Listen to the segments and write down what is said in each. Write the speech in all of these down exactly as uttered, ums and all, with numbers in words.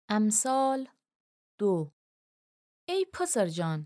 امثال دو. ای پسر جان،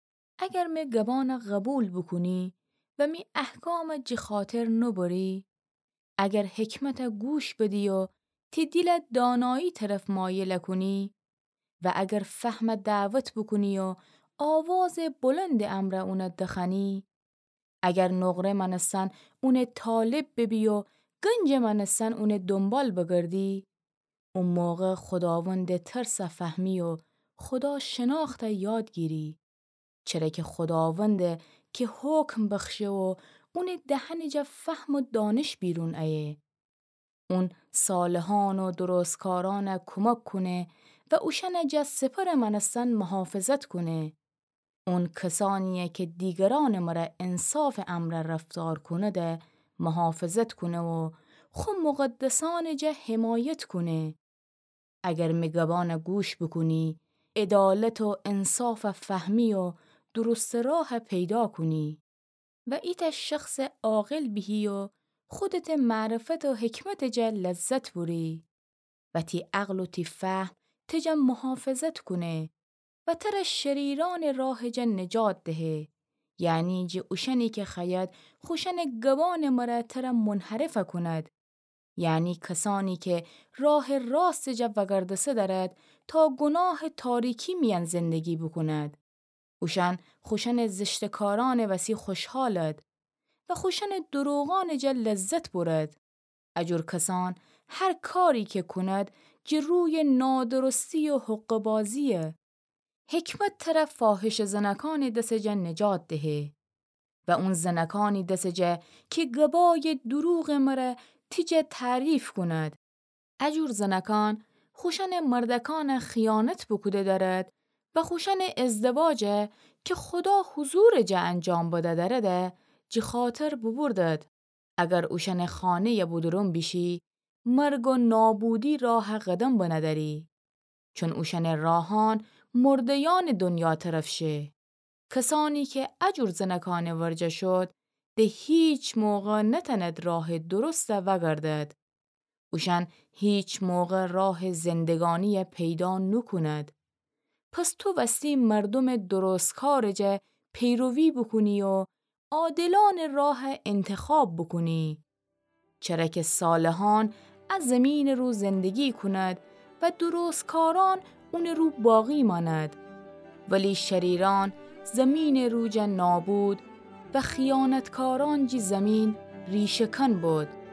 اگر می گبان قبول بکنی و می احکام جی خاطر نبری، اگر حکمت گوش بدی و تی دل دانایی طرف مایل کنی و اگر فهم دعوت بکنی و آواز بلند امر اون دخنی، اگر نقره منستن اون طالب ببی و گنج منستن اون دنبال بگردی، اون موقع خداوند ترس فهمی و خدا شناخت یاد گیری، چرا که خداوند که حکم بخشه و اون دهن جا فهم و دانش بیرون ایه. اون صالحان و درستکاران کمک کنه و اوشن جا سپر منستن محافظت کنه. اون کسانیه که دیگران مرا انصاف امر رفتار کنه ده محافظت کنه و خو مقدسان جا حمایت کنه. اگر مگبان گوش بکنی، عدالت و انصاف فهمی و درست راه پیدا کنی و ایت شخص عاقل بهی و خودت معرفت و حکمت جا لذت بری و تی عقل و تی فهم تجا محافظت کنه و تر شریران راه جا نجات ده، یعنی جه اوشنی که خید خوشن گبان مرا تر منحرف کند، یعنی کسانی که راه راست جا وگردسه دارد تا گناه تاریکی میان زندگی بکند. اوشن خوشن زشتکاران وسی خوشحالد و خوشن دروغان جا لذت برد. اجور کسان هر کاری که کند جه روی نادرستی و حقبازیه. حکمت طرف فاحش زنکان دست جا نجات دهه و اون زنکانی دست جا که گبای دروغ مره تیجه تعریف کند. اجور زنکان خوشن مردکان خیانت بکوده دارد و خوشن ازدواجه که خدا حضور جا انجام بده دارده جی خاطر ببردد. اگر اوشن خانه یا بودرون بیشی مرگ و نابودی راه قدم بنداری، چون اوشن راهان مردیان دنیا طرف شه. کسانی که اجور زنکان ورجه شد ده هیچ موقع نتند راه درست وگردد. اوشن هیچ موقع راه زندگانی پیدا نکند. پس تو وستی مردم درستکار جه پیروی بکنی و عادلان راه انتخاب بکنی، چرا که صالحان از زمین رو زندگی کند و درستکاران اون رو باقی ماند، ولی شریران زمین رو جه نابود و خیانتکاران جی زمین ریشکن بود.